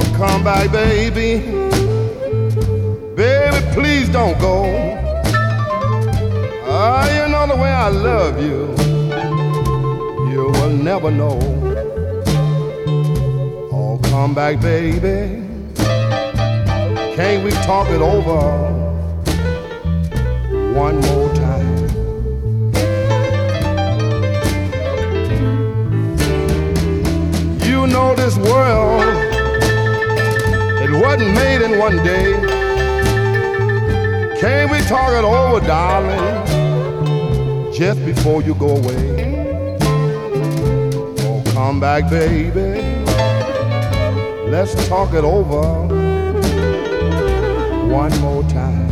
Come back, baby. Baby, please don't go. You know the way I love you. You will never know. Oh, come back, baby. Can't we talk it over one more time? You know this world, it wasn't made in one day. Can't we talk it over, darling, just before you go away? Oh, come back, baby. Let's talk it over one more time.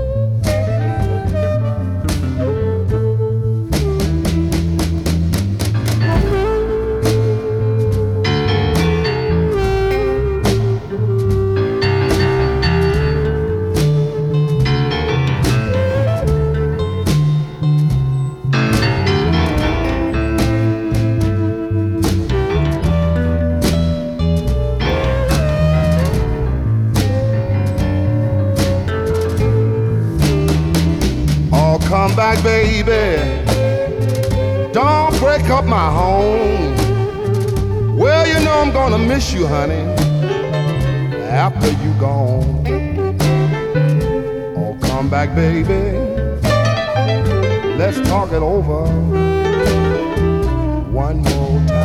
Come back, baby. Don't break up my home. Well, you know I'm gonna miss you, honey, after you gone. Oh, come back, baby. Let's talk it over one more time.